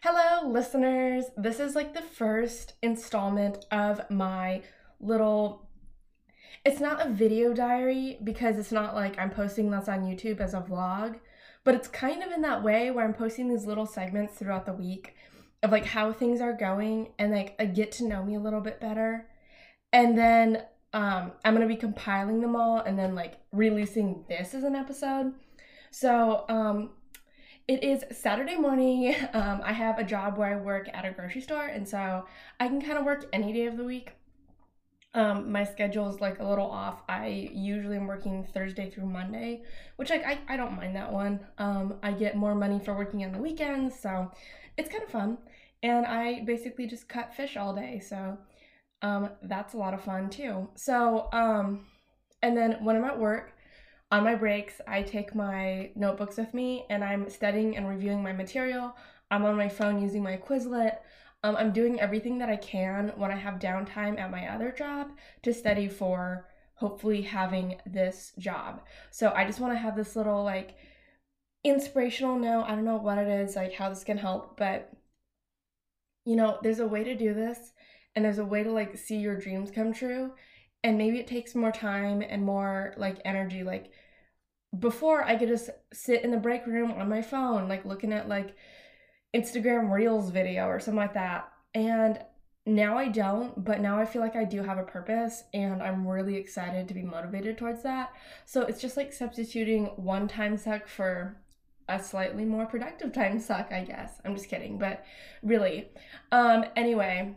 Hello, listeners. This is like the first installment of my little. It's not a video diary because it's not like I'm posting this on YouTube as a vlog, but it's kind of in that way where I'm posting these little segments throughout the week of like how things are going and like a get to know me a little bit better. And then I'm gonna be compiling them all and then like releasing this as an episode. So it is Saturday morning. I have a job where I work at a grocery store, and so I can kind of work any day of the week. My schedule is like a little off. I usually am working Thursday through Monday, which like I don't mind that one. I get more money for working on the weekends, so it's kind of fun. And I basically just cut fish all day, so that's a lot of fun too. And then when I'm at work, on my breaks, I take my notebooks with me and I'm studying and reviewing my material. I'm on my phone using my Quizlet. I'm doing everything that I can when I have downtime at my other job to study for hopefully having this job. So I just want to have this little like inspirational note. I don't know what it is, like how this can help, but there's a way to do this and there's a way to like see your dreams come true. And maybe it takes more time and more like energy. Like before I could just sit in the break room on my phone, like looking at like Instagram Reels video or something like that. And now I don't, but now I feel like I do have a purpose and I'm really excited to be motivated towards that. So it's just like substituting one time suck for a slightly more productive time suck, I guess. I'm just kidding, but really. Anyway,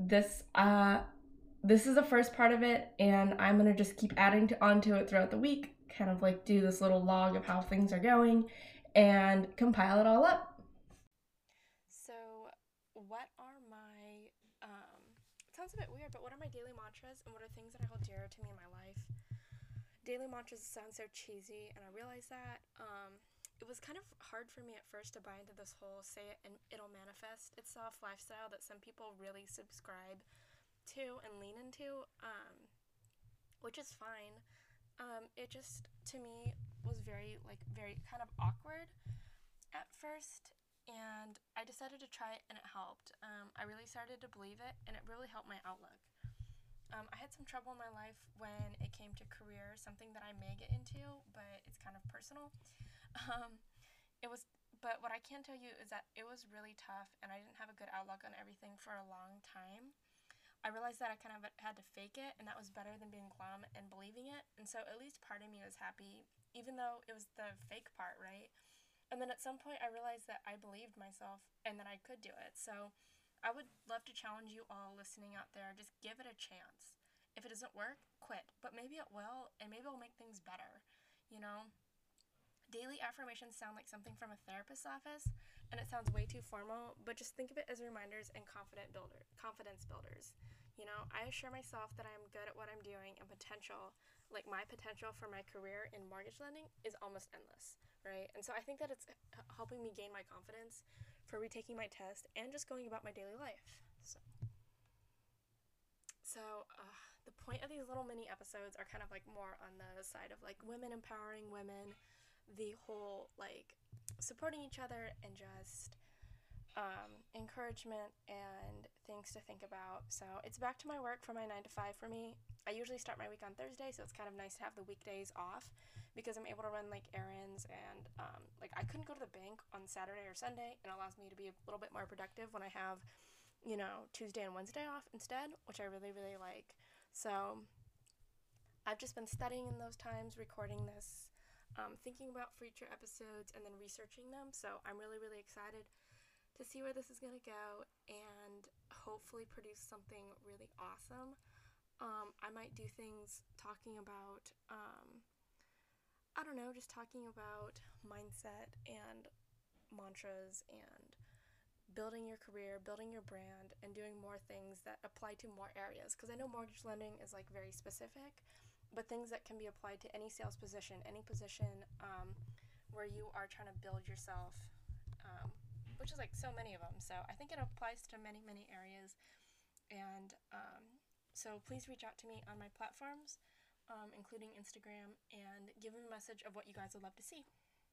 this is the first part of it, and I'm gonna just keep adding onto it throughout the week, kind of like do this little log of how things are going and compile it all up. So, what are my, it sounds a bit weird, but what are my daily mantras and what are things that I hold dear to me in my life? Daily mantras sound so cheesy, and I realize that. It was kind of hard for me at first to buy into this whole say it and it'll manifest itself lifestyle that some people really subscribe to and lean into, which is fine. It just to me was very kind of awkward at first, and I decided to try it, and it helped. I really started to believe it, and it really helped my outlook. I had some trouble in my life when it came to career, something that I may get into, but it's kind of personal. Um, it was, but what I can tell you is that it was really tough, and I didn't have a good outlook on everything for a long time. I realized that I kind of had to fake it, and that was better than being glum and believing it. And so at least part of me was happy, even though it was the fake part, right? And then at some point, I realized that I believed myself and that I could do it. So I would love to challenge you all listening out there. Just give it a chance. If it doesn't work, quit. But maybe it will, and maybe it'll make things better. You know, daily affirmations sound like something from a therapist's office, and it sounds way too formal, but just think of it as reminders and confidence builders. I assure myself that I'm good at what I'm doing and like my potential for my career in mortgage lending is almost endless, right? And so I think that it's helping me gain my confidence for retaking my test and just going about my daily life. So the point of these little mini episodes are kind of like more on the side of like women empowering women, the whole like supporting each other and just encouragement and things to think about. So it's back to my work for my 9 to 5 for me. I usually start my week on Thursday, so it's kind of nice to have the weekdays off because I'm able to run like errands and like I couldn't go to the bank on Saturday or Sunday, and it allows me to be a little bit more productive when I have Tuesday and Wednesday off instead, which I really, really like. So I've just been studying in those times, recording this, thinking about future episodes, and then researching them. So I'm really, really excited to see where this is going to go and hopefully produce something really awesome. I might do things talking about, I don't know, just talking about mindset and mantras and building your career, building your brand, and doing more things that apply to more areas. Because I know mortgage lending is like very specific, but things that can be applied to any sales position, any position where you are trying to build yourself, which is like so many of them. So I think it applies to many, many areas. And so please reach out to me on my platforms, including Instagram, and give me a message of what you guys would love to see.